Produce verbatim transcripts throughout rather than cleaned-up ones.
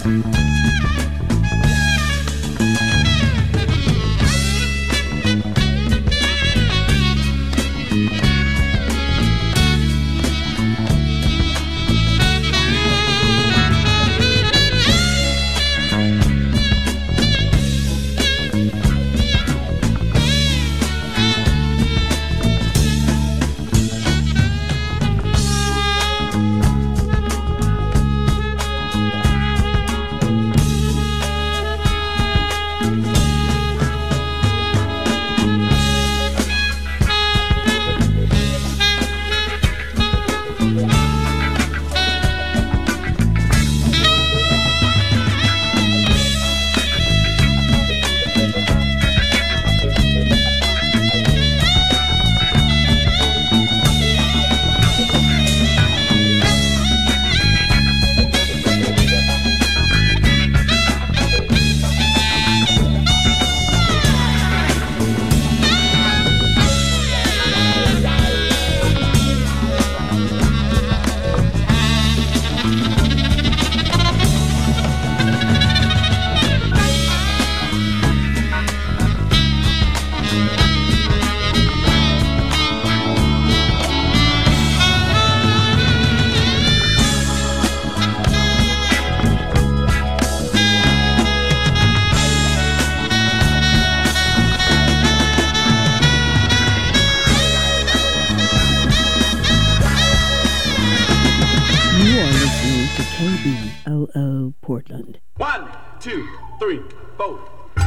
Portland. One, two, three, four.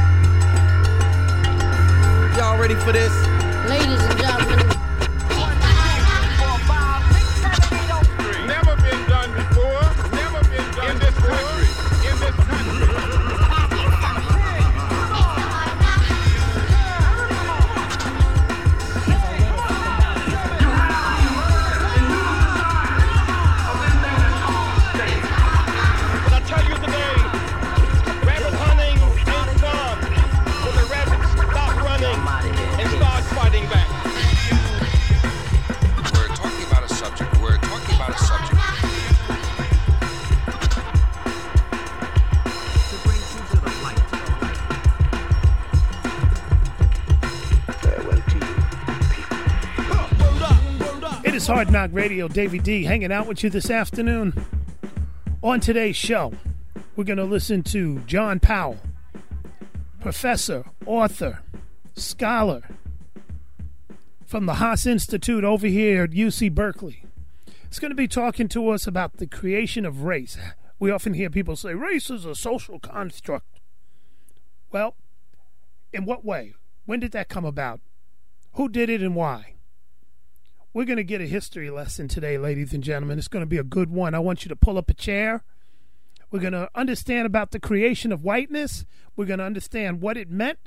Y'all ready for this? Ladies and gentlemen. Never been done before. Never been done in this country. In this country. Hard Knock Radio, Davey D, hanging out with you this afternoon. On today's show, we're going to listen to John Powell, professor, author, scholar from the Haas Institute over here at U C Berkeley. He's going to be talking to us about the creation of race. We often hear people say, race is a social construct. Well, in what way? When did that come about? Who did it and why? We're going to get a history lesson today, ladies and gentlemen. It's going to be a good one. I want you to pull up a chair. We're going to understand about the creation of whiteness. We're going to understand what it meant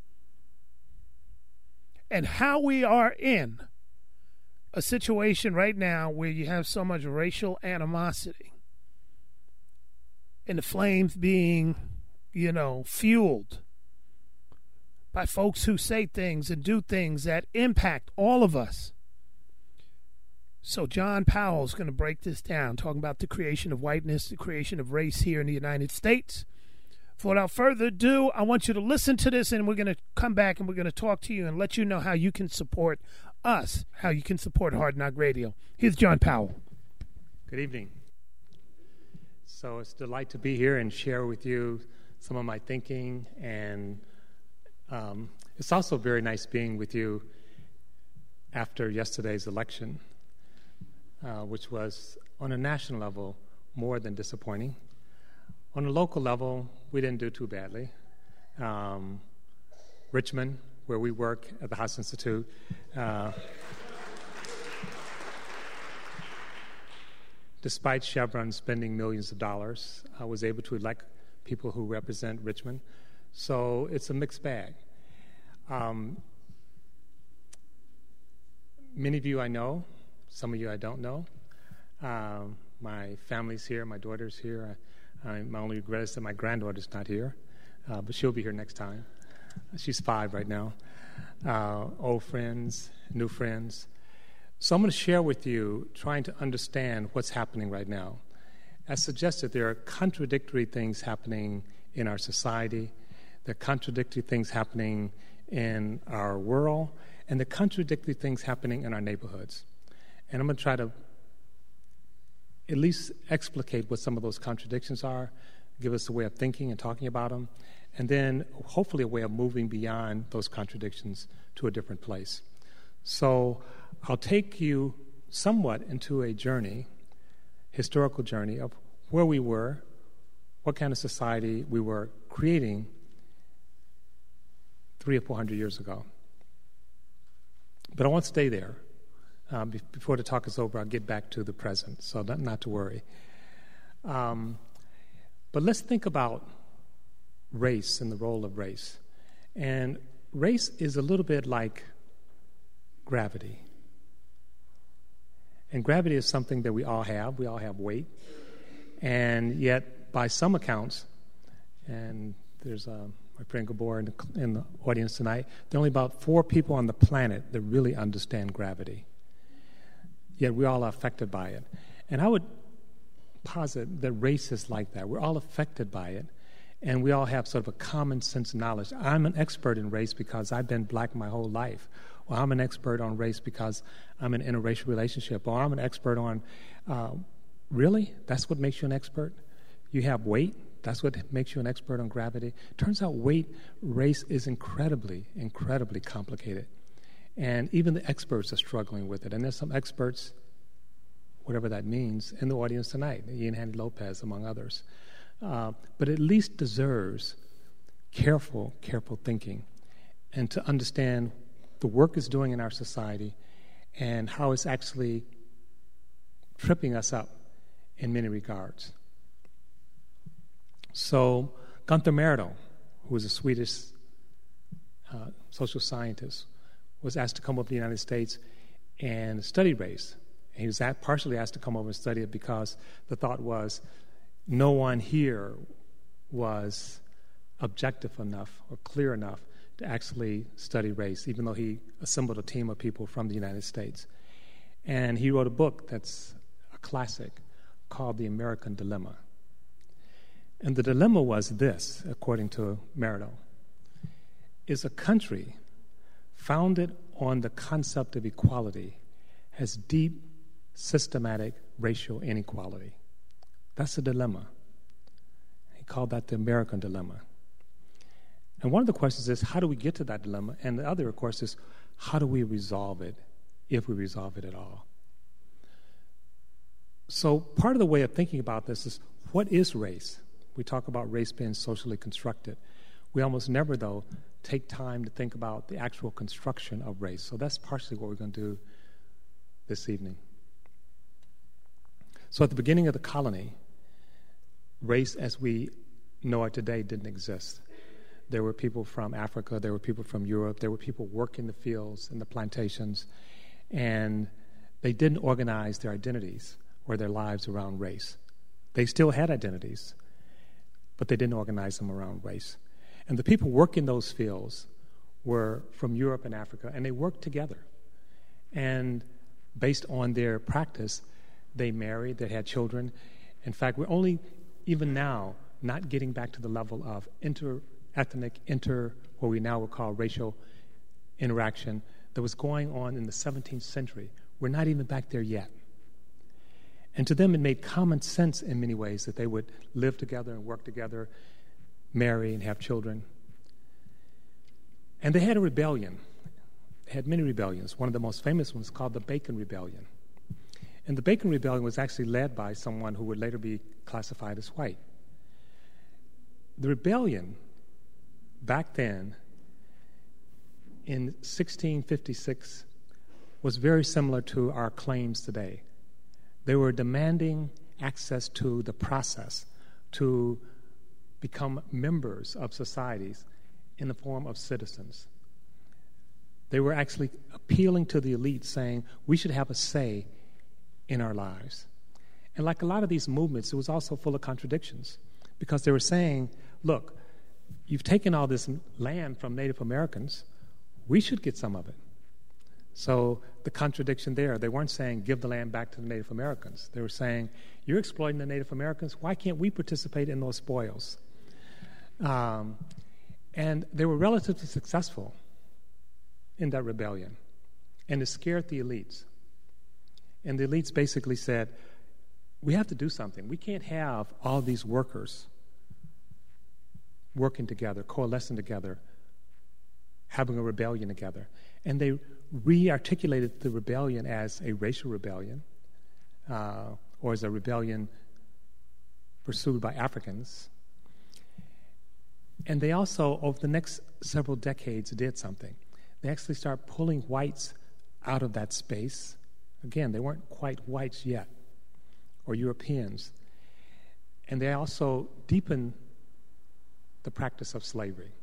and how we are in a situation right now where you have so much racial animosity and the flames being, you know, fueled by folks who say things and do things that impact all of us. So John Powell is going to break this down, talking about the creation of whiteness, the creation of race here in the United States. So without further ado, I want you to listen to this, and we're going to come back and we're going to talk to you and let you know how you can support us, how you can support Hard Knock Radio. Here's John Powell. Good evening. So it's a delight to be here and share with you some of my thinking, and um, it's also very nice being with you after yesterday's election. Uh, which was, on a national level, more than disappointing. On a local level, we didn't do too badly. Um, Richmond, where we work at the Haas Institute, uh, despite Chevron spending millions of dollars, I was able to elect people who represent Richmond. So it's a mixed bag. Um, many of you I know. Some of you I don't know. Um, my family's here. My daughter's here. I, I, my only regret is that my granddaughter's not here, uh, but she'll be here next time. She's five right now. Uh, old friends, new friends. So I'm going to share with you, trying to understand what's happening right now. As suggested, there are contradictory things happening in our society, there are contradictory things happening in our world, and the contradictory things happening in our neighborhoods. And I'm going to try to at least explicate what some of those contradictions are, give us a way of thinking and talking about them, and then hopefully a way of moving beyond those contradictions to a different place. So I'll take you somewhat into a journey, historical journey, of where we were, what kind of society we were creating three or four hundred years ago. But I won't stay there. Um, be- before the talk is over, I'll get back to the present, so not, not to worry. Um, but let's think about race and the role of race. And race is a little bit like gravity. And gravity is something that we all have. We all have weight. And yet, by some accounts, and there's uh, my friend Gabor in the, in the audience tonight, there are only about four people on the planet that really understand gravity. Yet we all are affected by it. And I would posit that race is like that. We're all affected by it, and we all have sort of a common sense knowledge. I'm an expert in race because I've been black my whole life. Or I'm an expert on race because I'm in an interracial relationship. Or I'm an expert on, uh, really? That's what makes you an expert? You have weight? That's what makes you an expert on gravity? Turns out weight, race is incredibly, incredibly complicated. And even the experts are struggling with it. And there's some experts, whatever that means, in the audience tonight, Ian Handy Lopez, among others. Uh, but at least deserves careful, careful thinking, and to understand the work it's doing in our society and how it's actually tripping us up in many regards. So Gunther Myrdal, who was a Swedish uh, social scientist, was asked to come over to the United States and study race. And he was at, partially asked to come over and study it because the thought was no one here was objective enough or clear enough to actually study race, even though he assembled a team of people from the United States. And he wrote a book that's a classic called The American Dilemma. And the dilemma was this, according to Myrdal: is a country founded on the concept of equality has deep, systematic racial inequality. That's a dilemma. He called that the American dilemma. And one of the questions is, how do we get to that dilemma? And the other, of course, is, how do we resolve it, if we resolve it at all? So part of the way of thinking about this is, what is race? We talk about race being socially constructed. We almost never, though, take time to think about the actual construction of race. So that's partially what we're going to do this evening. So at the beginning of the colony, race as we know it today didn't exist. There were people from Africa, there were people from Europe, there were people working the fields and the plantations, and they didn't organize their identities or their lives around race. They still had identities, but they didn't organize them around race. And the people working those fields were from Europe and Africa, and they worked together. And based on their practice, they married, they had children. In fact, we're only, even now, not getting back to the level of inter-ethnic, inter, what we now would call racial interaction that was going on in the seventeenth century. We're not even back there yet. And to them, it made common sense in many ways that they would live together and work together, marry and have children. And they had a rebellion. They had many rebellions. One of the most famous ones called the Bacon Rebellion. And the Bacon Rebellion was actually led by someone who would later be classified as white. The rebellion back then in sixteen fifty-six was very similar to our claims today. They were demanding access to the process to become members of societies in the form of citizens. They were actually appealing to the elite, saying we should have a say in our lives. And like a lot of these movements, it was also full of contradictions, because they were saying, look, you've taken all this land from Native Americans, we should get some of it. So the contradiction there, they weren't saying give the land back to the Native Americans. They were saying, you're exploiting the Native Americans. Why can't we participate in those spoils? Um, and they were relatively successful in that rebellion. And it scared the elites. And the elites basically said, we have to do something. We can't have all these workers working together, coalescing together, having a rebellion together. And they re-articulated the rebellion as a racial rebellion, uh, or as a rebellion pursued by Africans. And they also, over the next several decades, did something. They actually started pulling whites out of that space. Again, they weren't quite whites yet, or Europeans. And they also deepened the practice of slavery.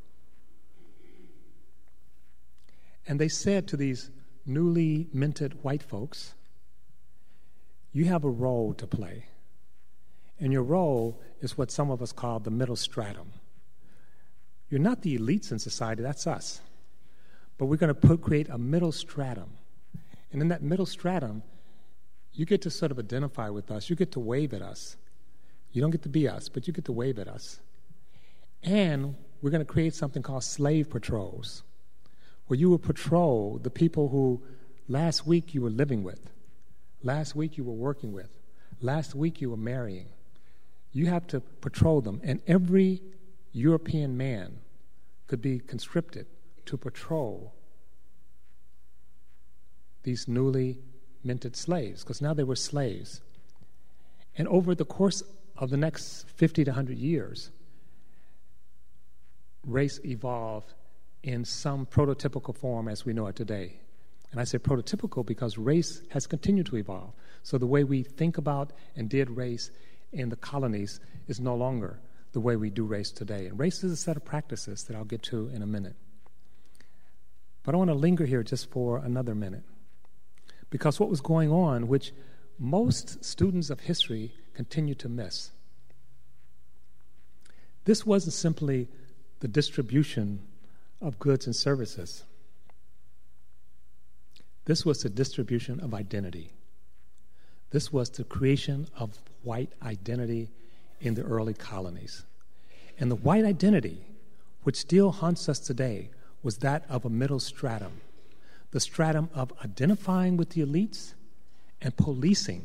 And they said to these newly minted white folks, you have a role to play. And your role is what some of us call the middle stratum. You're not the elites in society, that's us. But we're going to put, create a middle stratum. And in that middle stratum, you get to sort of identify with us. You get to wave at us. You don't get to be us, but you get to wave at us. And we're going to create something called slave patrols, where you will patrol the people who last week you were living with, last week you were working with, last week you were marrying. You have to patrol them. And every European man could be conscripted to patrol these newly minted slaves, because now they were slaves. And over the course of the next fifty to one hundred years, race evolved in some prototypical form as we know it today. And I say prototypical because race has continued to evolve. So the way we think about and did race in the colonies is no longer the way we do race today. And race is a set of practices that I'll get to in a minute. But I want to linger here just for another minute. Because what was going on, which most students of history continue to miss, this wasn't simply the distribution of goods and services. This was the distribution of identity. This was the creation of white identity in the early colonies. And the white identity, which still haunts us today, was that of a middle stratum, the stratum of identifying with the elites and policing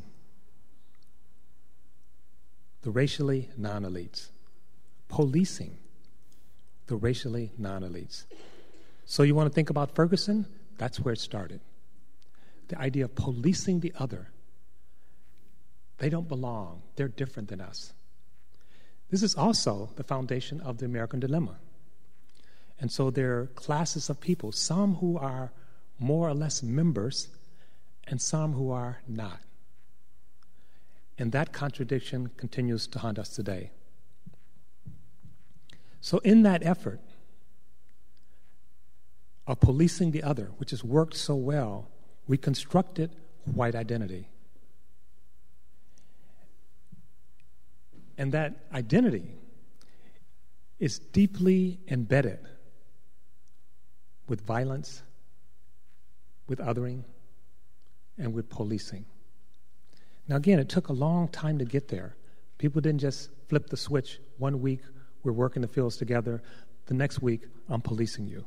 the racially non-elites. Policing the racially non-elites. So you want to think about Ferguson? That's where it started. The idea of policing the other. They don't belong. They're different than us. This is also the foundation of the American dilemma. And so there are classes of people, some who are more or less members and some who are not. And that contradiction continues to haunt us today. So in that effort of policing the other, which has worked so well, we constructed white identity. And that identity is deeply embedded with violence, with othering, and with policing. Now again, it took a long time to get there. People didn't just flip the switch. One week, we're working the fields together. The next week, I'm policing you.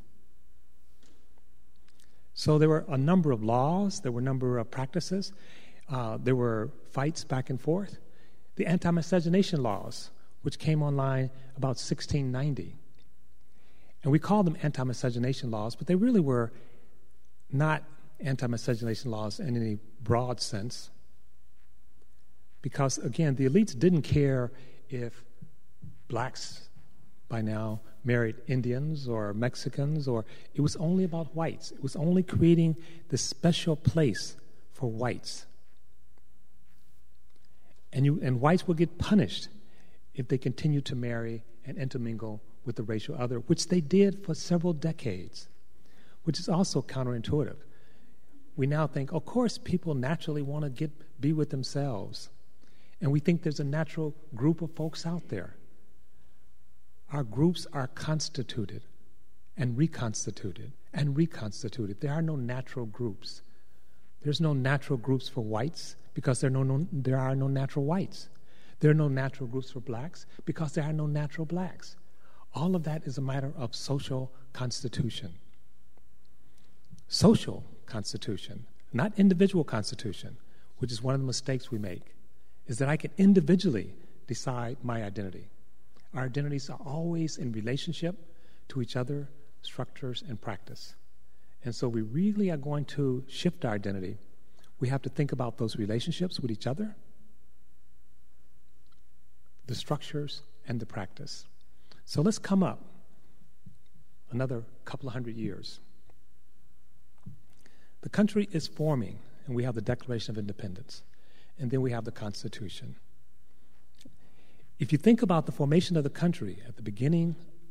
So there were a number of laws. There were a number of practices. Uh, there were fights back and forth. The anti-miscegenation laws, which came online about sixteen ninety. And we call them anti-miscegenation laws, but they really were not anti-miscegenation laws in any broad sense. Because, again, the elites didn't care if blacks by now married Indians or Mexicans, or it was only about whites. It was only creating this special place for whites. And, you, and whites would get punished if they continued to marry and intermingle with the racial other, which they did for several decades, which is also counterintuitive. We now think, of course, people naturally want to get be with themselves. And we think there's a natural group of folks out there. Our groups are constituted and reconstituted and reconstituted. There are no natural groups. There's no natural groups for whites because there are no, no, there are no natural whites. There are no natural groups for blacks because there are no natural blacks. All of that is a matter of social constitution. Social constitution, not individual constitution, which is one of the mistakes we make, is that I can individually decide my identity. Our identities are always in relationship to each other, structures, and practice. And so we really are going to shift our identity. We have to think about those relationships with each other, the structures, and the practice. So let's come up another couple of hundred years. The country is forming, and we have the Declaration of Independence, and then we have the Constitution. If you think about the formation of the country at the beginning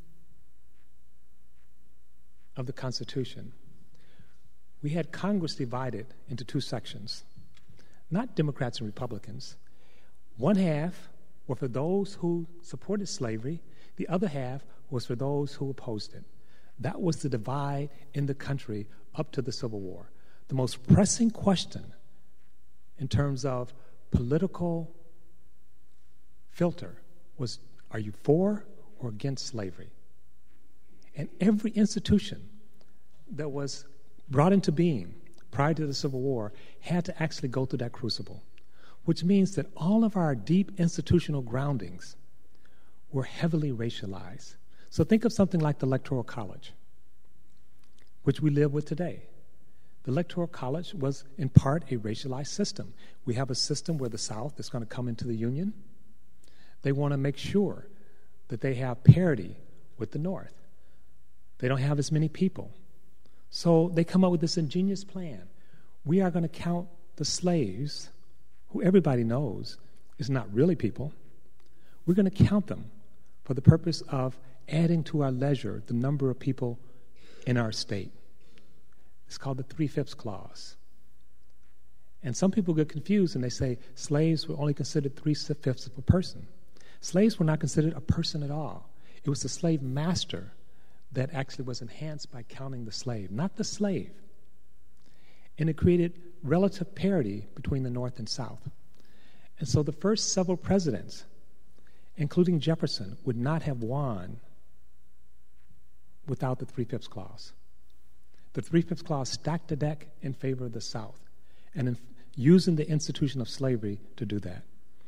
of the Constitution, we had Congress divided into two sections, not Democrats and Republicans. One half were for those who supported slavery. The other half was for those who opposed it. That was the divide in the country up to the Civil War. The most pressing question in terms of political filter was, are you for or against slavery? And every institution that was brought into being prior to the Civil War had to actually go through that crucible, which means that all of our deep institutional groundings were heavily racialized. So think of something like the Electoral College, which we live with today. The Electoral College was in part a racialized system. We have a system where the South is going to come into the Union. They want to make sure that they have parity with the North. They don't have as many people. So they come up with this ingenious plan. We are going to count the slaves, who everybody knows is not really people. We're going to count them for the purpose of adding to our leisure the number of people in our state. It's called the Three-Fifths Clause. And some people get confused and they say slaves were only considered three-fifths of a person. Slaves were not considered a person at all. It was the slave master that actually was enhanced by counting the slave, not the slave. And it created relative parity between the North and South. And so the first several presidents, including Jefferson, would not have won without the Three-Fifths Clause. The Three-Fifths Clause stacked the deck in favor of the South, and in using the institution of slavery to do that.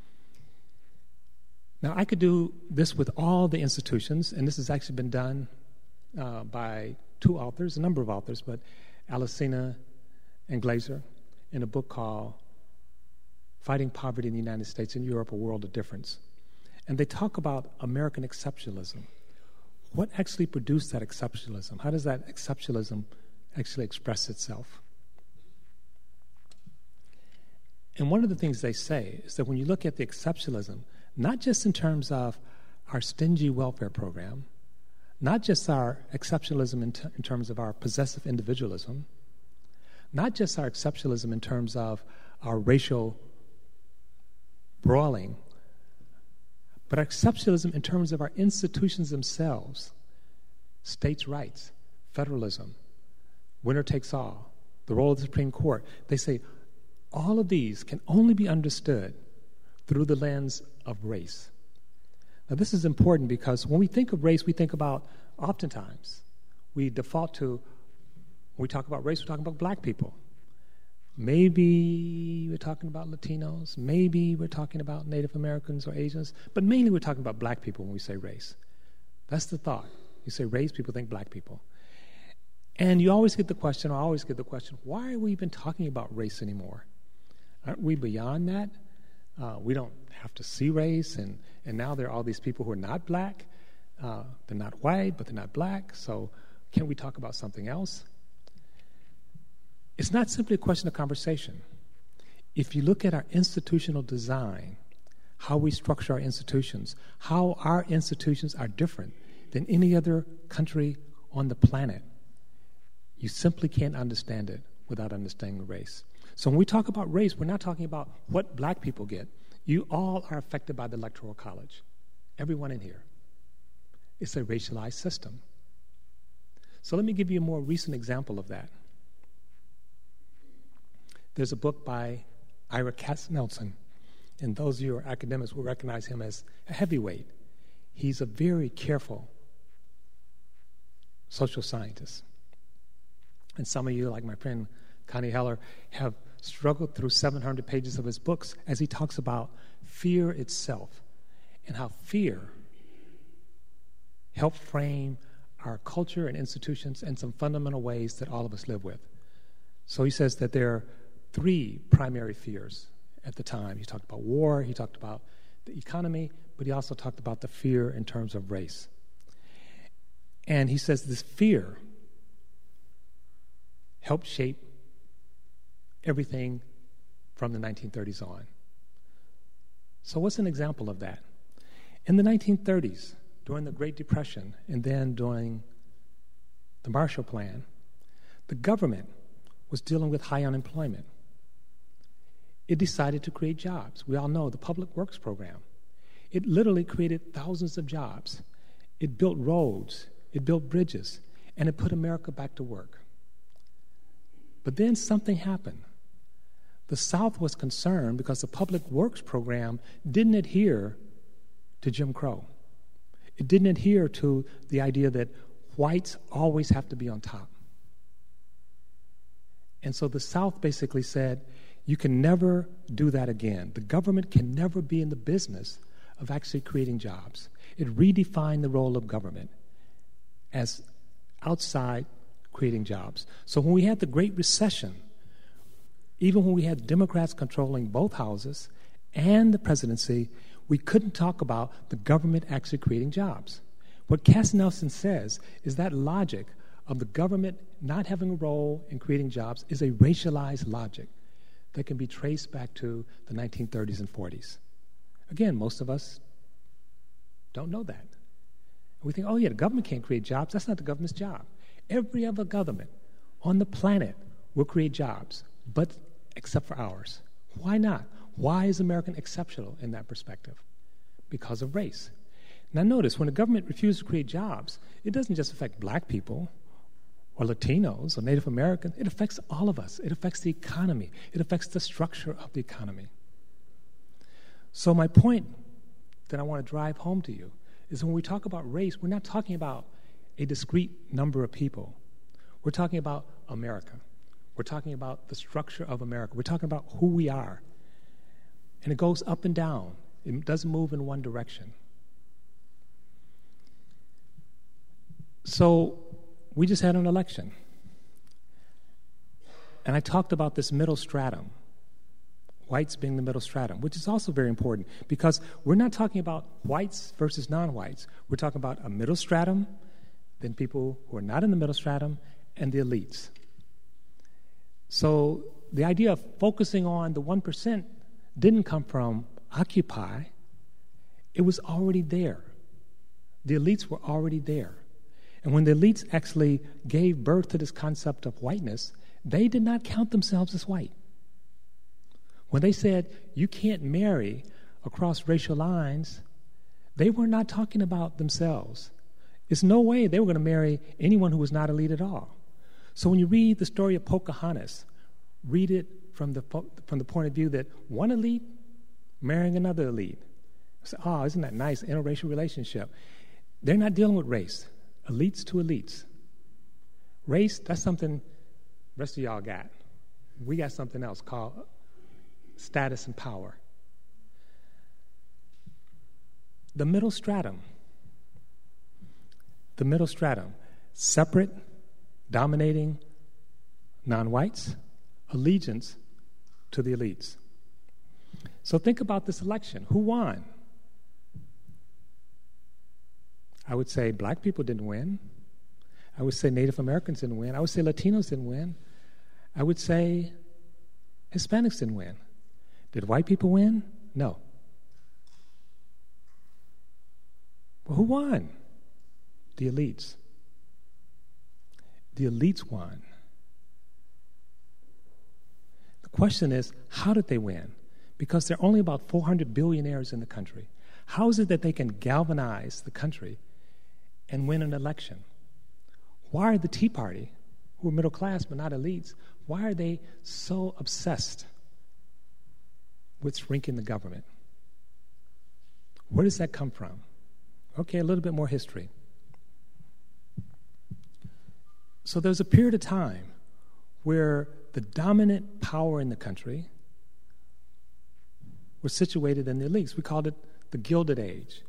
Now, I could do this with all the institutions, and this has actually been done uh, by two authors, a number of authors, but Alesina and Glaser, in a book called Fighting Poverty in the United States and Europe, A World of Difference. And they talk about American exceptionalism. What actually produced that exceptionalism? How does that exceptionalism actually express itself? And one of the things they say is that when you look at the exceptionalism, not just in terms of our stingy welfare program, not just our exceptionalism in, t- in terms of our possessive individualism, not just our exceptionalism in terms of our racial brawling, but our exceptionalism in terms of our institutions themselves, states' rights, federalism, winner takes all, the role of the Supreme Court. They say all of these can only be understood through the lens of race. Now, this is important because when we think of race, we think about, oftentimes, we default to, when we talk about race, we're talking about black people. Maybe we're talking about Latinos. Maybe we're talking about Native Americans or Asians. But mainly we're talking about black people when we say race. That's the thought. You say race, people think black people. And you always get the question, I always get the question, why are we even talking about race anymore? Aren't we beyond that? Uh, we don't have to see race, and, and now there are all these people who are not black. Uh, they're not white, but they're not black, so can't we talk about something else? It's not simply a question of conversation. If you look at our institutional design, how we structure our institutions, how our institutions are different than any other country on the planet, you simply can't understand it without understanding race. So when we talk about race, we're not talking about what black people get. You all are affected by the Electoral College, everyone in here. It's a racialized system. So let me give you a more recent example of that. There's a book by Ira Katznelson, and those of you who are academics will recognize him as a heavyweight. He's a very careful social scientist. And some of you, like my friend Connie Heller, have struggled through seven hundred pages of his books as he talks about fear itself and how fear helped frame our culture and institutions and some fundamental ways that all of us live with. So he says that there are three primary fears at the time. He talked about war, he talked about the economy, but he also talked about the fear in terms of race. And he says this fear helped shape everything from the nineteen thirties on. So what's an example of that? In the nineteen thirties, during the Great Depression, and then during the Marshall Plan, the government was dealing with high unemployment. It decided to create jobs. We all know the Public Works Program. It literally created thousands of jobs. It built roads, it built bridges, and it put America back to work. But then something happened. The South was concerned because the Public Works Program didn't adhere to Jim Crow. It didn't adhere to the idea that whites always have to be on top. And so the South basically said, you can never do that again. The government can never be in the business of actually creating jobs. It redefined the role of government as outside creating jobs. So when we had the Great Recession, even when we had Democrats controlling both houses and the presidency, we couldn't talk about the government actually creating jobs. What Katznelson says is that logic of the government not having a role in creating jobs is a racialized logic that can be traced back to the nineteen thirties and forties. Again, most of us don't know that. We think, oh yeah, the government can't create jobs. That's not the government's job. Every other government on the planet will create jobs, but except for ours. Why not? Why is America exceptional in that perspective? Because of race. Now notice, when the government refuses to create jobs, it doesn't just affect black people or Latinos or Native Americans. It affects all of us. It affects the economy. It affects the structure of the economy. So my point that I want to drive home to you is when we talk about race, we're not talking about a discrete number of people. We're talking about America. We're talking about the structure of America. We're talking about who we are. And it goes up and down. It doesn't move in one direction. So we just had an election. And I talked about this middle stratum, whites being the middle stratum, which is also very important because we're not talking about whites versus non-whites. We're talking about a middle stratum, then people who are not in the middle stratum, and the elites. So the idea of focusing on the one percent didn't come from Occupy. It was already there. The elites were already there. And when the elites actually gave birth to this concept of whiteness, they did not count themselves as white. When they said, you can't marry across racial lines, they were not talking about themselves. There's no way they were going to marry anyone who was not elite at all. So when you read the story of Pocahontas, read it from the from the point of view that one elite marrying another elite. Say, oh, isn't that nice, interracial relationship? They're not dealing with race. Elites to elites. Race, that's something the rest of y'all got. We got something else called status and power. The middle stratum. The middle stratum. Separate, dominating non-whites, allegiance to the elites. So think about this election. Who won? I would say black people didn't win. I would say Native Americans didn't win. I would say Latinos didn't win. I would say Hispanics didn't win. Did white people win? No. Well, who won? The elites. The elites won. The question is, how did they win? Because there are only about four hundred billionaires in the country. How is it that they can galvanize the country and win an election? Why are the Tea Party, who are middle class but not elites, why are they so obsessed with shrinking the government? Where does that come from? Okay, a little bit more history. So there's a period of time where the dominant power in the country was situated in the elites. We called it the Gilded Age.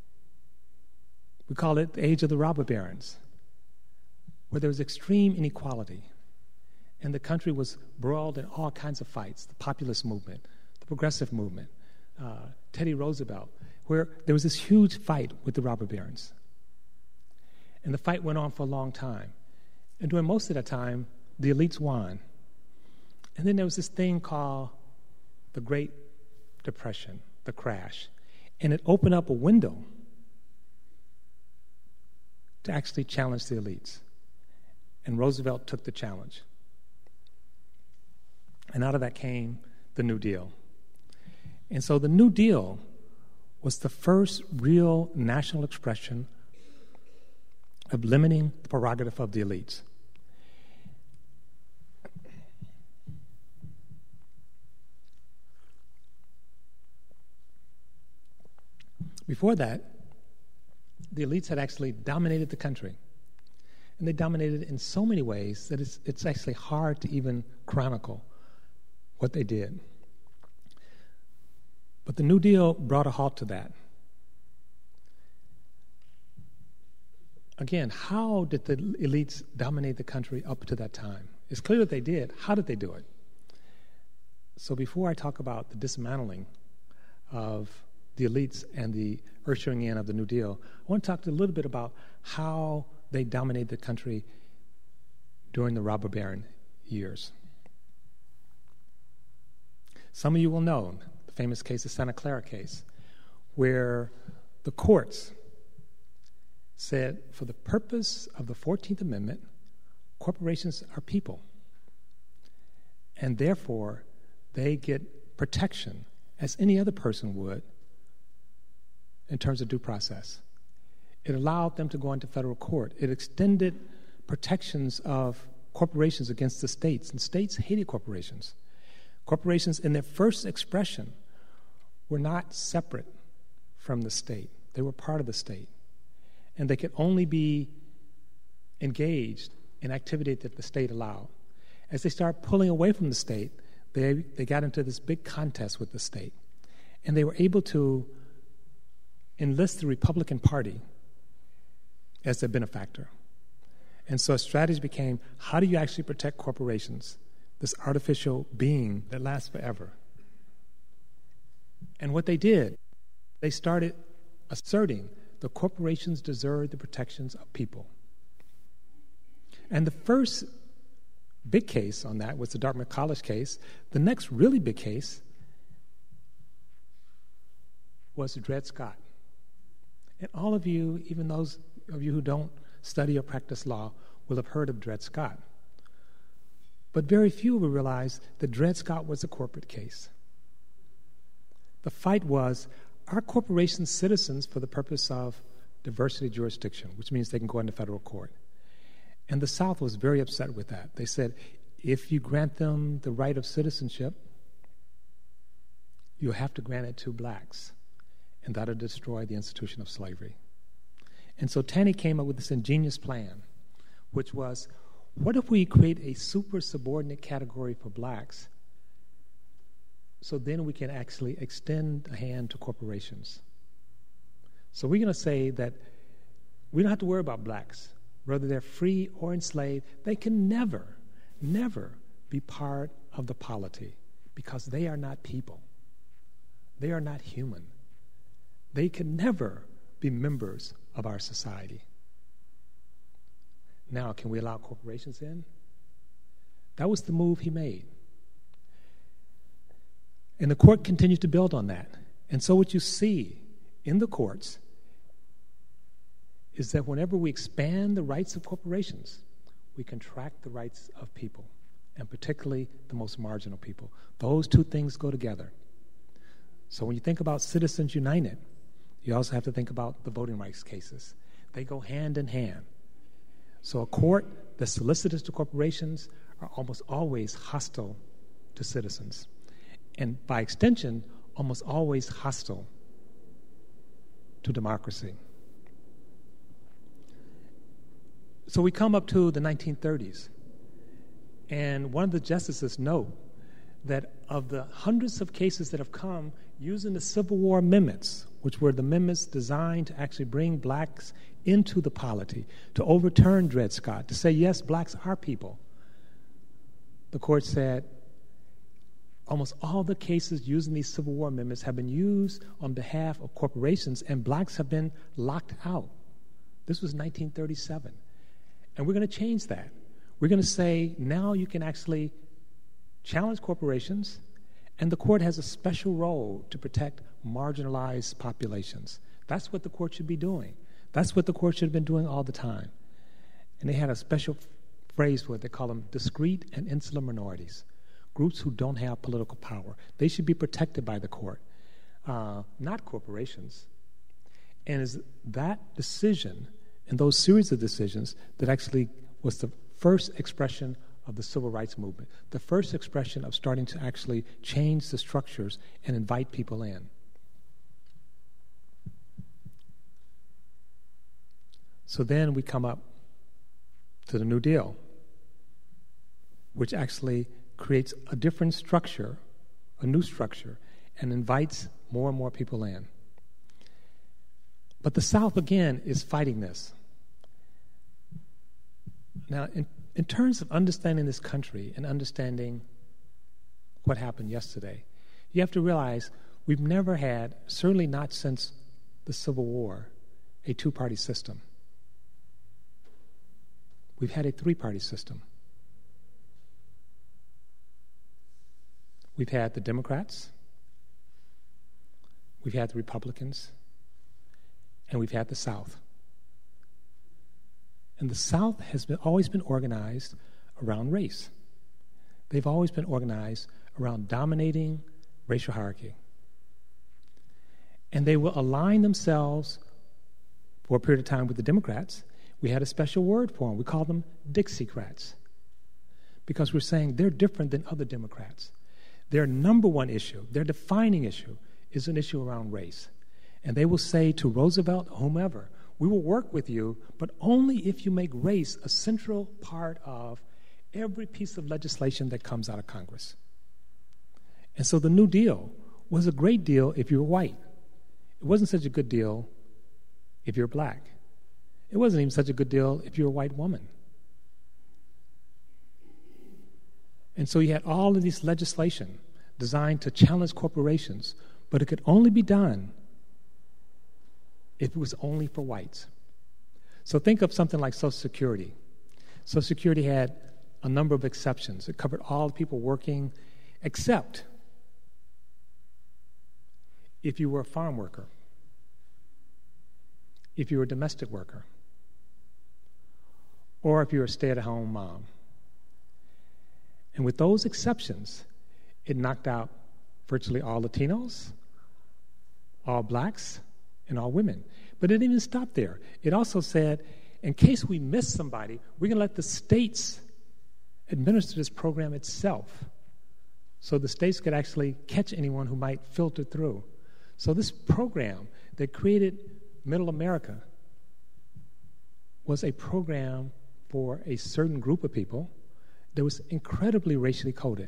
We call it the age of the robber barons, where there was extreme inequality, and the country was embroiled in all kinds of fights, the populist movement, the progressive movement, uh, Teddy Roosevelt, where there was this huge fight with the robber barons. And the fight went on for a long time. And during most of that time, the elites won. And then there was this thing called the Great Depression, the crash. And it opened up a window to actually challenge the elites. And Roosevelt took the challenge. And out of that came the New Deal. And so the New Deal was the first real national expression of limiting the prerogative of the elites. Before that, the elites had actually dominated the country. And they dominated it in so many ways that it's, it's actually hard to even chronicle what they did. But the New Deal brought a halt to that. Again, how did the elites dominate the country up to that time? It's clear that they did. How did they do it? So before I talk about the dismantling of the elites and the ushering in of the New Deal, I want to talk a little bit about how they dominated the country during the robber baron years. Some of you will know the famous case, the Santa Clara case, where the courts said, for the purpose of the fourteenth Amendment, corporations are people, and therefore they get protection as any other person would in terms of due process. It allowed them to go into federal court. It extended protections of corporations against the states, and states hated corporations. Corporations, in their first expression, were not separate from the state. They were part of the state. And they could only be engaged in activity that the state allowed. As they started pulling away from the state, they, they got into this big contest with the state. And they were able to enlist the Republican Party as their benefactor. And so a strategy became, how do you actually protect corporations, this artificial being that lasts forever? And what they did, they started asserting the corporations deserve the protections of people. And the first big case on that was the Dartmouth College case. The next really big case was Dred Scott. And all of you, even those of you who don't study or practice law, will have heard of Dred Scott. But very few will realize that Dred Scott was a corporate case. The fight was, are corporations citizens for the purpose of diversity jurisdiction, which means they can go into federal court? And the South was very upset with that. They said, if you grant them the right of citizenship, you have to grant it to blacks, and that'll destroy the institution of slavery. And so Taney came up with this ingenious plan, which was, what if we create a super subordinate category for blacks so then we can actually extend a hand to corporations? So we're going to say that we don't have to worry about blacks. Whether they're free or enslaved, they can never, never be part of the polity because they are not people. They are not human. They can never be members of our society. Now, can we allow corporations in? That was the move he made. And the court continued to build on that. And so what you see in the courts is that whenever we expand the rights of corporations, we contract the rights of people, and particularly the most marginal people. Those two things go together. So when you think about Citizens United, you also have to think about the voting rights cases. They go hand in hand. So a court that's solicitous to corporations are almost always hostile to citizens. And by extension, almost always hostile to democracy. So we come up to the nineteen thirties, and one of the justices note that of the hundreds of cases that have come using the Civil War amendments, which were the amendments designed to actually bring blacks into the polity, to overturn Dred Scott, to say, yes, blacks are people, the court said almost all the cases using these Civil War amendments have been used on behalf of corporations, and blacks have been locked out. This was nineteen thirty-seven. And we're going to change that. We're going to say now you can actually challenge corporations, and the court has a special role to protect marginalized populations. That's what the court should be doing. That's what the court should have been doing all the time. And they had a special phrase for it. They call them discrete and insular minorities, groups who don't have political power. They should be protected by the court, uh, not corporations. And it's that decision and those series of decisions that actually was the first expression of the civil rights movement, the first expression of starting to actually change the structures and invite people in. So then we come up to the New Deal, which actually creates a different structure, a new structure, and invites more and more people in. But the South, again, is fighting this. Now, in, in terms of understanding this country and understanding what happened yesterday, you have to realize we've never had, certainly not since the Civil War, a two-party system. We've had a three-party system. We've had the Democrats, we've had the Republicans, and we've had the South. And the South has been, always been organized around race. They've always been organized around dominating racial hierarchy. And they will align themselves for a period of time with the Democrats. We had a special word for them. We call them Dixiecrats, because we're saying they're different than other Democrats. Their number one issue, their defining issue, is an issue around race. And they will say to Roosevelt, whomever, we will work with you, but only if you make race a central part of every piece of legislation that comes out of Congress. And so the New Deal was a great deal if you were white. It wasn't such a good deal if you're black. It wasn't even such a good deal if you're a white woman. And so you had all of this legislation designed to challenge corporations, but it could only be done if it was only for whites. So think of something like Social Security. Social Security had a number of exceptions. It covered all the people working, except if you were a farm worker, if you were a domestic worker, or if you were a stay-at-home mom. And with those exceptions, it knocked out virtually all Latinos, all blacks, and all women. But it didn't even stop there. It also said, in case we miss somebody, we're going to let the states administer this program itself, so the states could actually catch anyone who might filter through. So this program that created Middle America was a program for a certain group of people that was incredibly racially coded.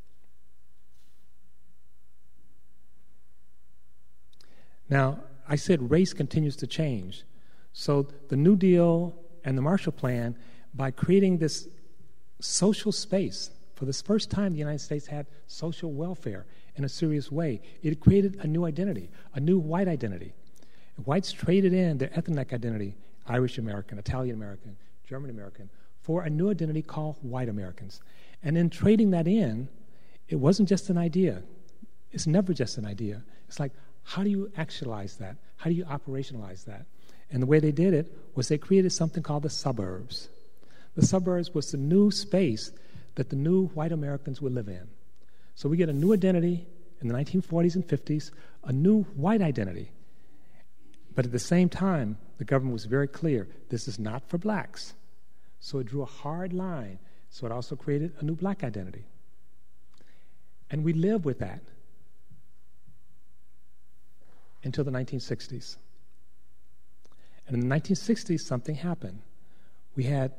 Now, I said race continues to change. So the New Deal and the Marshall Plan, by creating this social space, for the first time the United States had social welfare in a serious way. It created a new identity, a new white identity. Whites traded in their ethnic identity, Irish American, Italian American, German American, for a new identity called white Americans. And in trading that in, it wasn't just an idea. It's never just an idea. It's like, how do you actualize that? How do you operationalize that? And the way they did it was they created something called the suburbs. The suburbs was the new space that the new white Americans would live in. So we get a new identity in the nineteen forties and fifties, a new white identity. But at the same time, the government was very clear, this is not for blacks. So it drew a hard line. So it also created a new black identity. And we lived with that until the nineteen sixties. And in the nineteen sixties, something happened. We had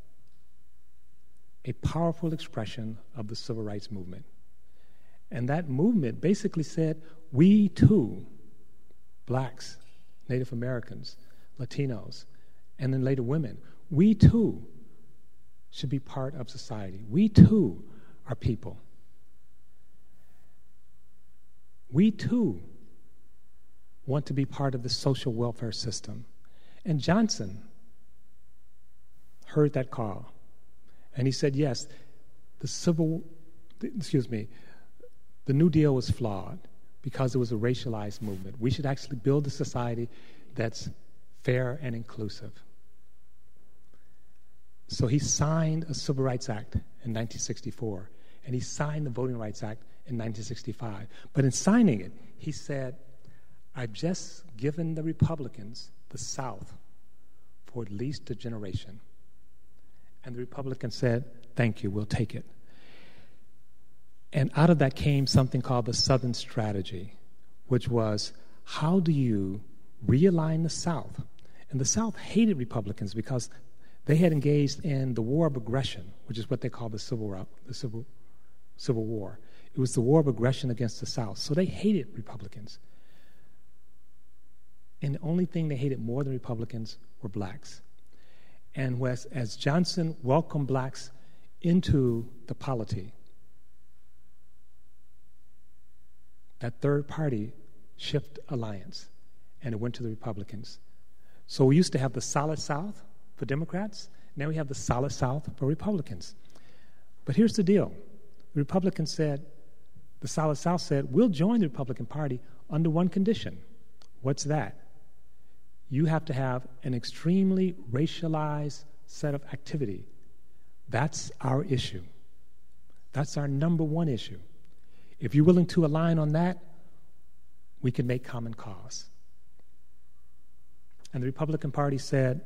a powerful expression of the civil rights movement. And that movement basically said, we too, blacks, Native Americans, Latinos, and then later women, we too should be part of society. We too are people. We too want to be part of the social welfare system. And Johnson heard that call. And he said, yes, the civil, excuse me, the New Deal was flawed because it was a racialized movement. We should actually build a society that's fair and inclusive. So he signed a Civil Rights Act in nineteen sixty-four, and he signed the Voting Rights Act in nineteen sixty-five. But in signing it, he said, I've just given the Republicans the South for at least a generation. And the Republicans said, thank you, we'll take it. And out of that came something called the Southern Strategy, which was, how do you realign the South? And the South hated Republicans because they had engaged in the war of aggression, which is what they call the Civil War, the Civil, Civil War. It was the war of aggression against the South. So they hated Republicans. And the only thing they hated more than Republicans were blacks. And as, as Johnson welcomed blacks into the polity, that third party shift alliance, and it went to the Republicans. So we used to have the solid South for Democrats. Now we have the solid South for Republicans. But here's the deal. The Republicans said, the solid South said, we'll join the Republican Party under one condition. What's that? You have to have an extremely racialized set of activity. That's our issue. That's our number one issue. If you're willing to align on that, we can make common cause. And the Republican Party said,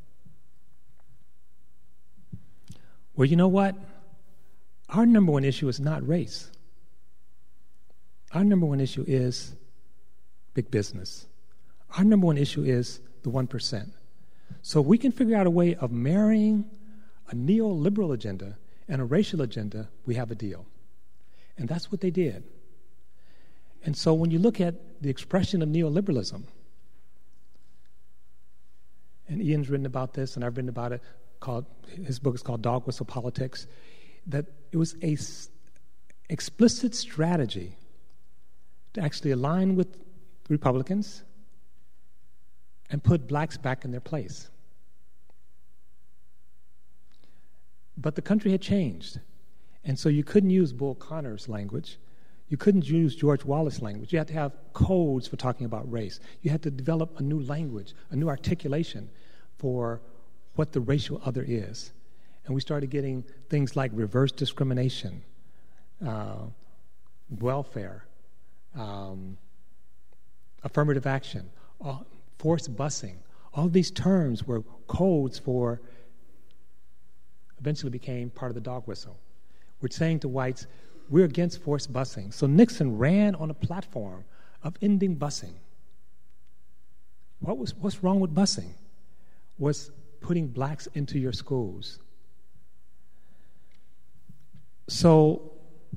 well, you know what? Our number one issue is not race. Our number one issue is big business. Our number one issue is the one percent. So if we can figure out a way of marrying a neoliberal agenda and a racial agenda, we have a deal. And that's what they did. And so when you look at the expression of neoliberalism, and Ian's written about this, and I've written about it, called his book is called Dog Whistle Politics, that it was a s- explicit strategy to actually align with Republicans and put blacks back in their place. But the country had changed. And so you couldn't use Bull Connor's language. You couldn't use George Wallace's language. You had to have codes for talking about race. You had to develop a new language, a new articulation for what the racial other is. And we started getting things like reverse discrimination, uh, welfare, um, affirmative action, uh, forced busing. All these terms were codes for, eventually became part of the dog whistle. We're saying to whites, we're against forced busing. So Nixon ran on a platform of ending busing. What was what's wrong with busing? Was putting blacks into your schools. So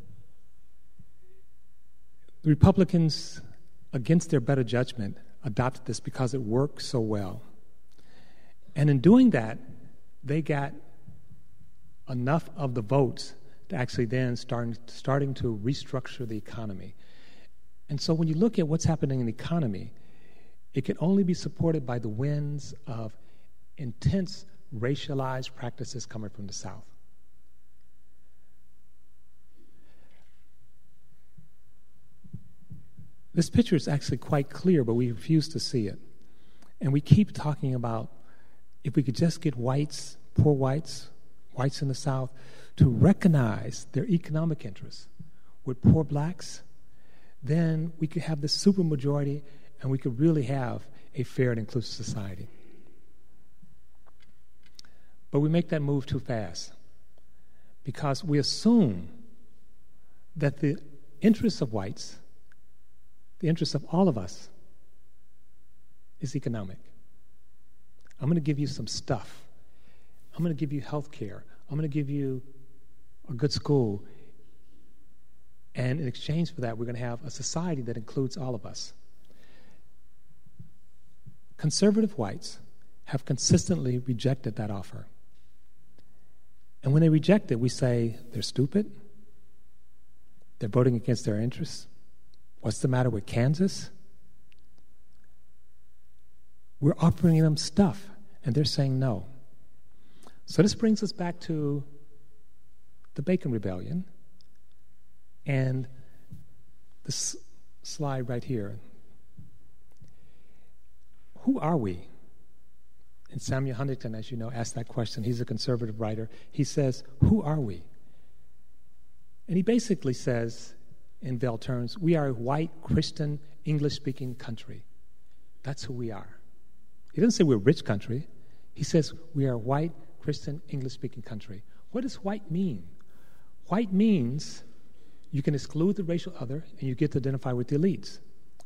the Republicans, against their better judgment, adopted this because it worked so well. And in doing that, they got enough of the votes to actually then start, starting to restructure the economy. And so when you look at what's happening in the economy, it can only be supported by the winds of intense racialized practices coming from the South. This picture is actually quite clear, but we refuse to see it. And we keep talking about if we could just get whites, poor whites, whites in the South, to recognize their economic interests with poor blacks, then we could have this supermajority and we could really have a fair and inclusive society. But we make that move too fast because we assume that the interests of whites, the interests of all of us, is economic. I'm going to give you some stuff. I'm going to give you health care. I'm going to give you a good school. And in exchange for that, we're going to have a society that includes all of us. Conservative whites have consistently rejected that offer. And when they reject it, we say they're stupid. They're voting against their interests. What's the matter with Kansas? We're offering them stuff, and they're saying no. So this brings us back to the Bacon Rebellion and this slide right here. Who are we? And Samuel Huntington, as you know, asked that question. He's a conservative writer. He says, who are we? And he basically says, in Veil terms, we are a white, Christian, English-speaking country. That's who we are. He doesn't say we're a rich country. He says we are a white, Christian, English-speaking country. What does white mean? White means you can exclude the racial other and you get to identify with the elites.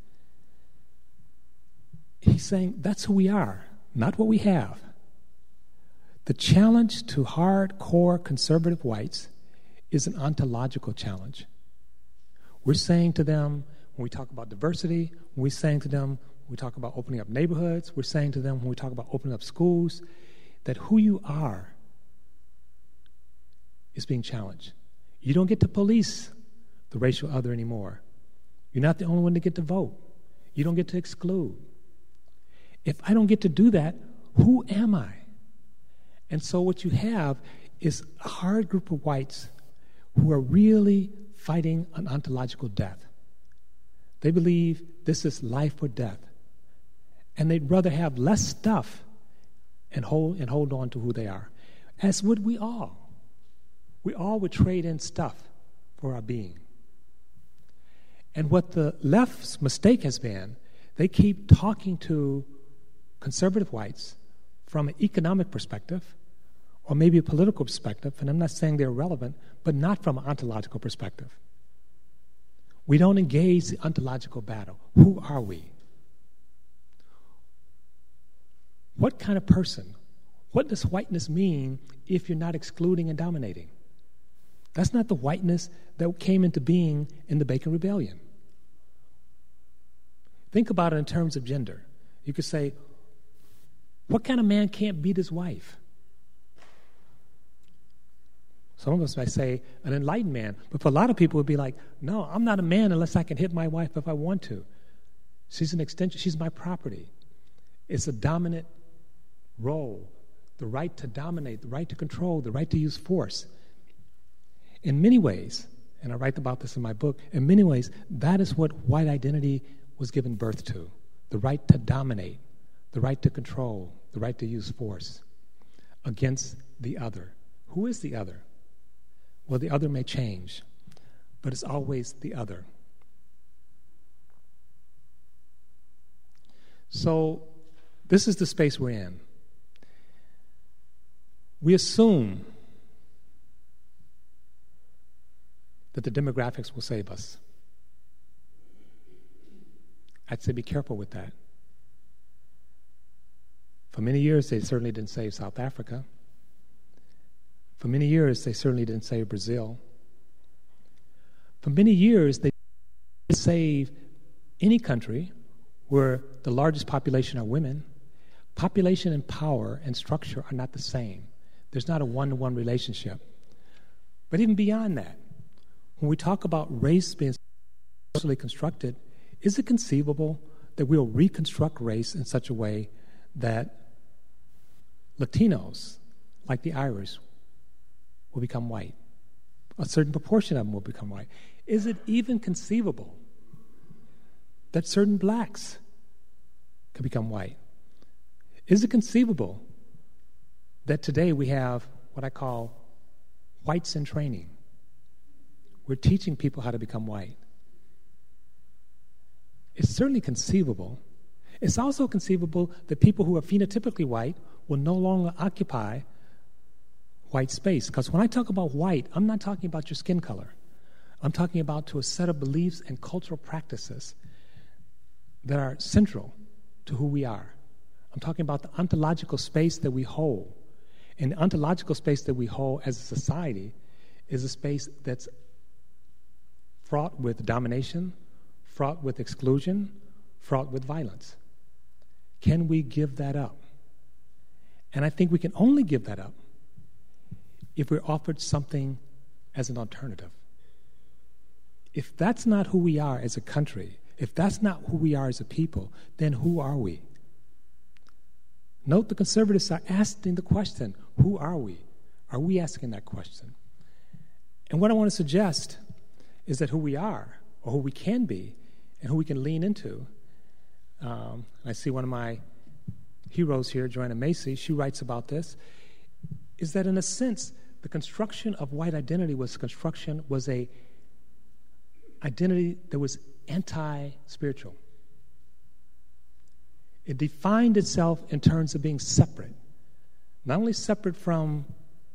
He's saying that's who we are, not what we have. The challenge to hardcore conservative whites is an ontological challenge. We're saying to them, when we talk about diversity, when we're saying to them, when we talk about opening up neighborhoods, we're saying to them, when we talk about opening up schools, that who you are is being challenged. You don't get to police the racial other anymore. You're not the only one to get to vote. You don't get to exclude. If I don't get to do that, who am I? And so what you have is a hard group of whites who are really fighting an ontological death. They believe this is life or death. And they'd rather have less stuff and hold, and hold on to who they are, as would we all. We all would trade in stuff for our being. And what the left's mistake has been, they keep talking to conservative whites from an economic perspective or maybe a political perspective, and I'm not saying they're irrelevant, but not from an ontological perspective. We don't engage the ontological battle. Who are we? What kind of person? What does whiteness mean if you're not excluding and dominating? That's not the whiteness that came into being in the Bacon Rebellion. Think about it in terms of gender. You could say, what kind of man can't beat his wife? Some of us might say an enlightened man, but for a lot of people it would be like, no, I'm not a man unless I can hit my wife if I want to. She's an extension, she's my property. It's a dominant role, the right to dominate, the right to control, the right to use force. In many ways, and I write about this in my book, in many ways, that is what white identity was given birth to, the right to dominate, the right to control, the right to use force against the other. Who is the other? Well, the other may change, but it's always the other. So this is the space we're in. We assume that the demographics will save us. I'd say be careful with that. For many years, they certainly didn't save South Africa. For many years, they certainly didn't save Brazil. For many years, they didn't save any country where the largest population are women. Population and power and structure are not the same. There's not a one-to-one relationship. But even beyond that, when we talk about race being socially constructed, is it conceivable that we'll reconstruct race in such a way that Latinos, like the Irish, will become white? A certain proportion of them will become white. Is it even conceivable that certain blacks could become white? Is it conceivable that today we have what I call whites in training? We're teaching people how to become white. It's certainly conceivable. It's also conceivable that people who are phenotypically white will no longer occupy white space. Because when I talk about white, I'm not talking about your skin color. I'm talking about to a set of beliefs and cultural practices that are central to who we are. I'm talking about the ontological space that we hold. And the ontological space that we hold as a society is a space that's fraught with domination, fraught with exclusion, fraught with violence. Can we give that up? And I think we can only give that up if we're offered something as an alternative. If that's not who we are as a country, if that's not who we are as a people, then who are we? Note the conservatives are asking the question, who are we? Are we asking that question? And what I want to suggest is that who we are, or who we can be, and who we can lean into. Um, I see one of my heroes here, Joanna Macy, she writes about this, is that in a sense, the construction of white identity was construction, was a identity that was anti-spiritual. It defined itself in terms of being separate, not only separate from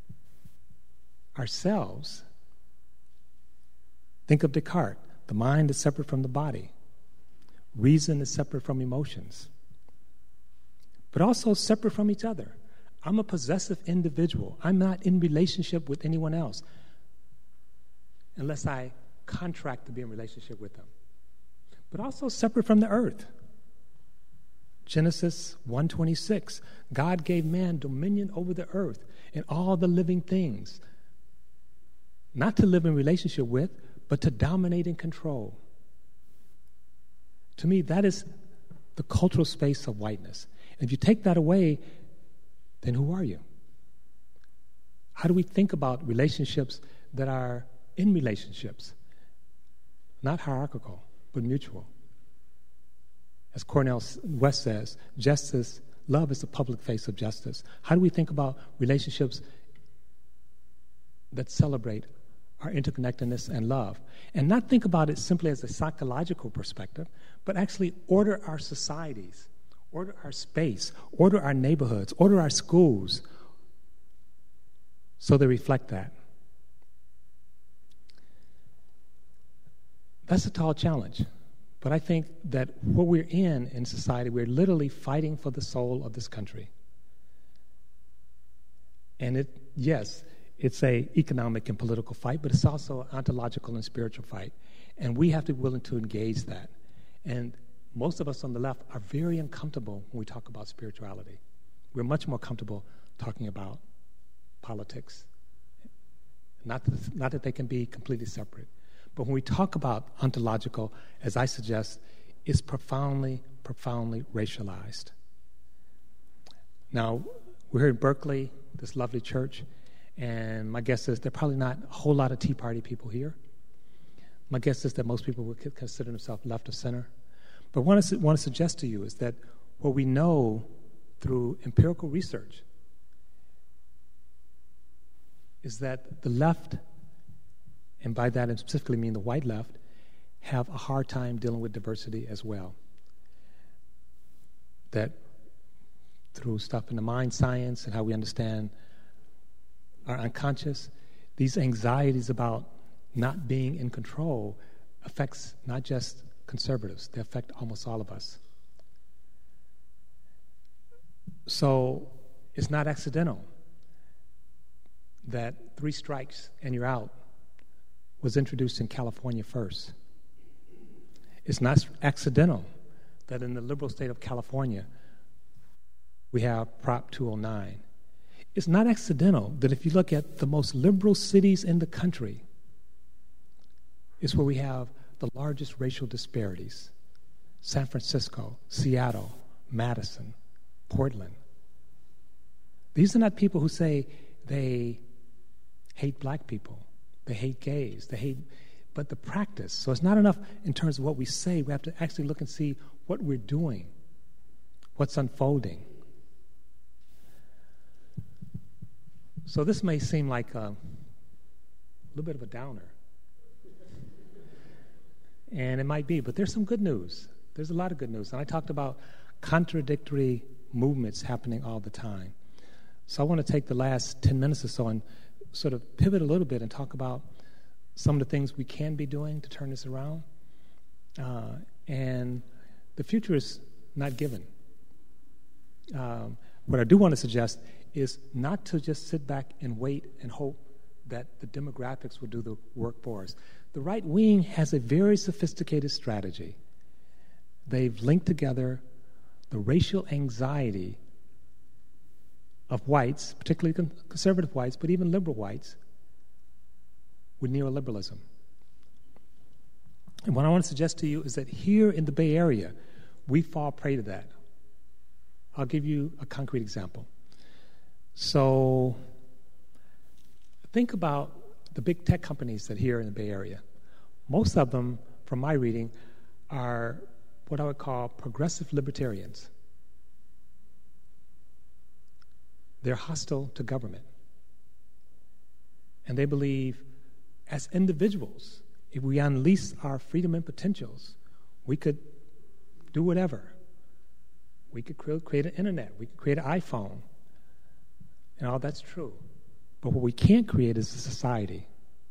ourselves. Think of Descartes. The mind is separate from the body. Reason is separate from emotions, but also separate from each other. I'm a possessive individual. I'm not in relationship with anyone else unless I contract to be in relationship with them. But also separate from the earth. Genesis one twenty-six, God gave man dominion over the earth and all the living things, not to live in relationship with, but to dominate and control. To me, that is the cultural space of whiteness. And if you take that away, then who are you? How do we think about relationships that are in relationships? Not hierarchical, but mutual. As Cornel West says, justice, love is the public face of justice. How do we think about relationships that celebrate our interconnectedness and love? And not think about it simply as a psychological perspective, but actually order our societies, order our space, order our neighborhoods, order our schools so they reflect that. That's a tall challenge. But I think that what we're in in society, we're literally fighting for the soul of this country. And it, yes, it's a economic and political fight, but it's also an ontological and spiritual fight. And we have to be willing to engage that. And most of us on the left are very uncomfortable when we talk about spirituality. We're much more comfortable talking about politics. Not that, not that they can be completely separate. But when we talk about ontological, as I suggest, it's profoundly, profoundly racialized. Now, we're here in Berkeley, this lovely church, and my guess is there are probably not a whole lot of Tea Party people here. My guess is that most people would consider themselves left of center. But what I want to suggest to you is that what we know through empirical research is that the left, and by that I specifically mean the white left, have a hard time dealing with diversity as well. That through stuff in the mind science and how we understand our unconscious, these anxieties about not being in control affects not just conservatives, they affect almost all of us. So it's not accidental that three strikes and you're out was introduced in California first. It's not accidental that in the liberal state of California we have Prop two oh nine. It's not accidental that if you look at the most liberal cities in the country, it's where we have the largest racial disparities. San Francisco, Seattle, Madison, Portland. These are not people who say they hate black people, they hate gays, they hate, but the practice. So it's not enough in terms of what we say. We have to actually look and see what we're doing, what's unfolding. So this may seem like a little bit of a downer. And it might be, but there's some good news. There's a lot of good news. And I talked about contradictory movements happening all the time. So I want to take the last ten minutes or so and sort of pivot a little bit and talk about some of the things we can be doing to turn this around. Uh, and the future is not given. Um, what I do want to suggest is not to just sit back and wait and hope that the demographics will do the work for us. The right wing has a very sophisticated strategy. They've linked together the racial anxiety of whites, particularly conservative whites, but even liberal whites, with neoliberalism. And what I want to suggest to you is that here in the Bay Area, we fall prey to that. I'll give you a concrete example. So think about the big tech companies that are here in the Bay Area. Most of them, from my reading, are what I would call progressive libertarians. They're hostile to government. And they believe, as individuals, if we unleash our freedom and potentials, we could do whatever. We could create an internet. We could create an iPhone. And all that's true. But what we can't create is a society.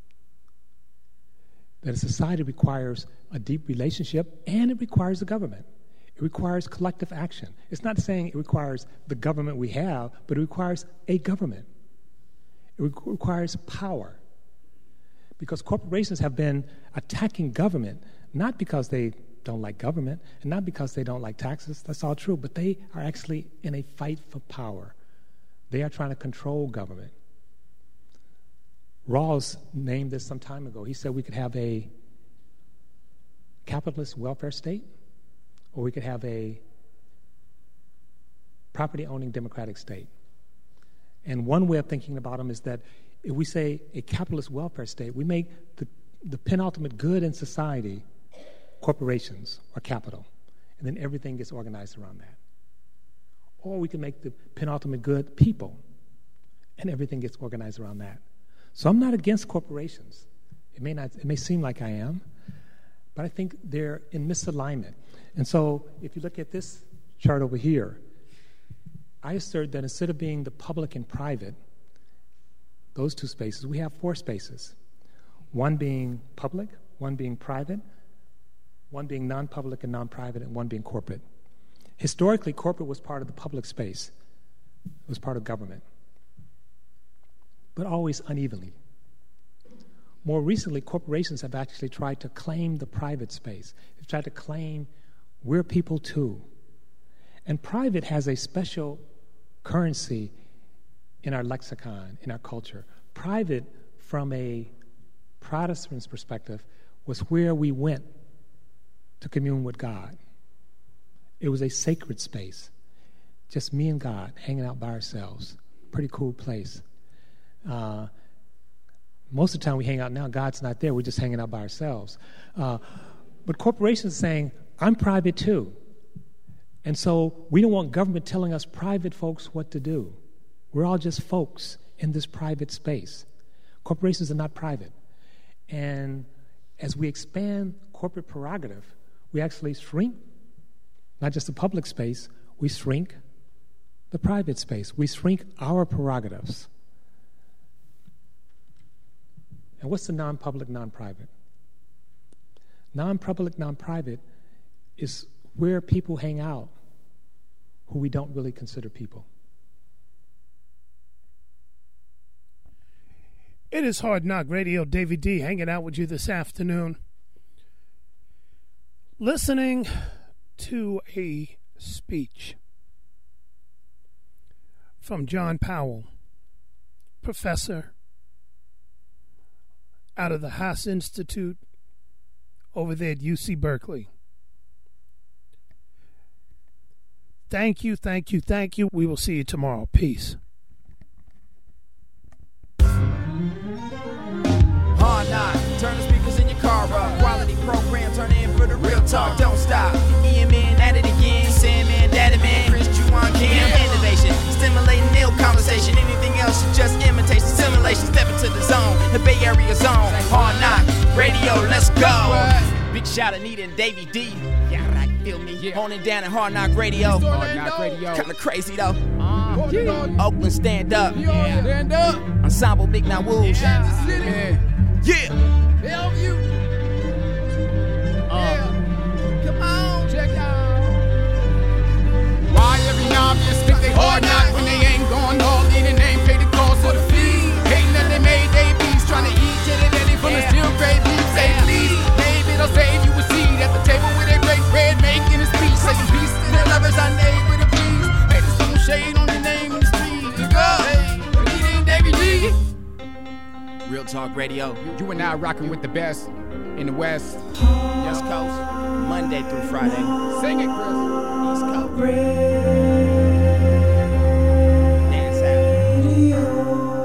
That a society requires a deep relationship, and it requires the government. It requires collective action. It's not saying it requires the government we have, but it requires a government. It re- requires power. Because corporations have been attacking government, not because they don't like government, and not because they don't like taxes. That's all true. But they are actually in a fight for power. They are trying to control government. Rawls named this some time ago. He said we could have a capitalist welfare state, or we could have a property-owning democratic state. And one way of thinking about them is that if we say a capitalist welfare state, we make the, the penultimate good in society corporations or capital, and then everything gets organized around that. Or we can make the penultimate good people, and everything gets organized around that. So I'm not against corporations. It may not. It may seem like I am, but I think they're in misalignment. And so if you look at this chart over here, I assert that instead of being the public and private, those two spaces, we have four spaces. One being public, one being private, one being non-public and non-private, and one being corporate. Historically, corporate was part of the public space. It was part of government, but always unevenly. More recently, corporations have actually tried to claim the private space. They've tried to claim we're people too. And private has a special currency in our lexicon, in our culture. Private, from a Protestant's perspective, was where we went to commune with God. It was a sacred space. Just me and God hanging out by ourselves. Pretty cool place. Uh, most of the time we hang out now, God's not there. We're just hanging out by ourselves. Uh, but corporations are saying, I'm private too. And so we don't want government telling us private folks what to do. We're all just folks in this private space. Corporations are not private. And as we expand corporate prerogative, we actually shrink not just the public space, we shrink the private space. We shrink our prerogatives. And what's the non-public, non-private? Non-public, non-private is where people hang out who we don't really consider people. It is Hard Knock Radio. David D. hanging out with you this afternoon. Listening to a speech from John Powell, professor out of the Haas Institute over there at U C Berkeley. Thank you, thank you, thank you. We will see you tomorrow. Peace. Hard Knock, turn the speakers in your car up. Quality program, turn in for the real talk. Don't stop. Ian Man at it again. Sandman, Daddy Man, Chris Juwan Kim. Innovation, stimulating ill conversation. Anything else is just imitation, simulation. Step into the zone, the Bay Area zone. Hard Knock Radio, let's go. Big shout out Anita and Davey D. Yeah, right, feel me. Yeah. Honing down at Hard Knock Radio. Hard Knock Radio. Kinda crazy though. Uh, Oakland, stand up. Yeah. Stand up. Ensemble Big Now Wolves. Kansas City. Yeah. Yeah. Bellevue. Uh, Yeah. Come on. Check out. Why every novice think they hard knock when they ain't going all in and ain't paid the cost of the fee? Hating that they made they beats trying to eat to the belly from the steel grave beef. Say please, maybe they'll save you a seat at the table with a great bread making a speech. Saying peace to their lovers I named with a please. Hey, there's some shade on the name in the street. You go. Hey, he named Davey G. Real Talk Radio. You and I rocking with the best in the West. West Coast. Monday through Friday. Sing it, Chris. East Coast. Dance out.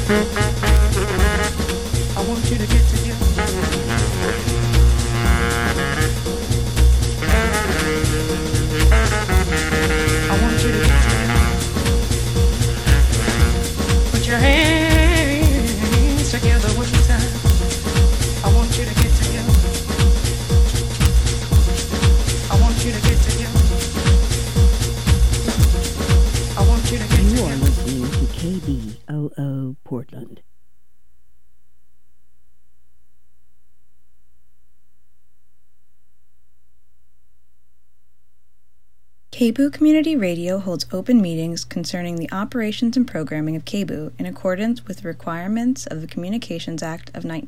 I want you to get together. I want you to get together. Put your hands together one time. I want you to get together. I want you to get together. I want you to get together. You are listening to K B O O Portland. K B O O Community Radio holds open meetings concerning the operations and programming of K B O O in accordance with the requirements of the Communications Act of nineteen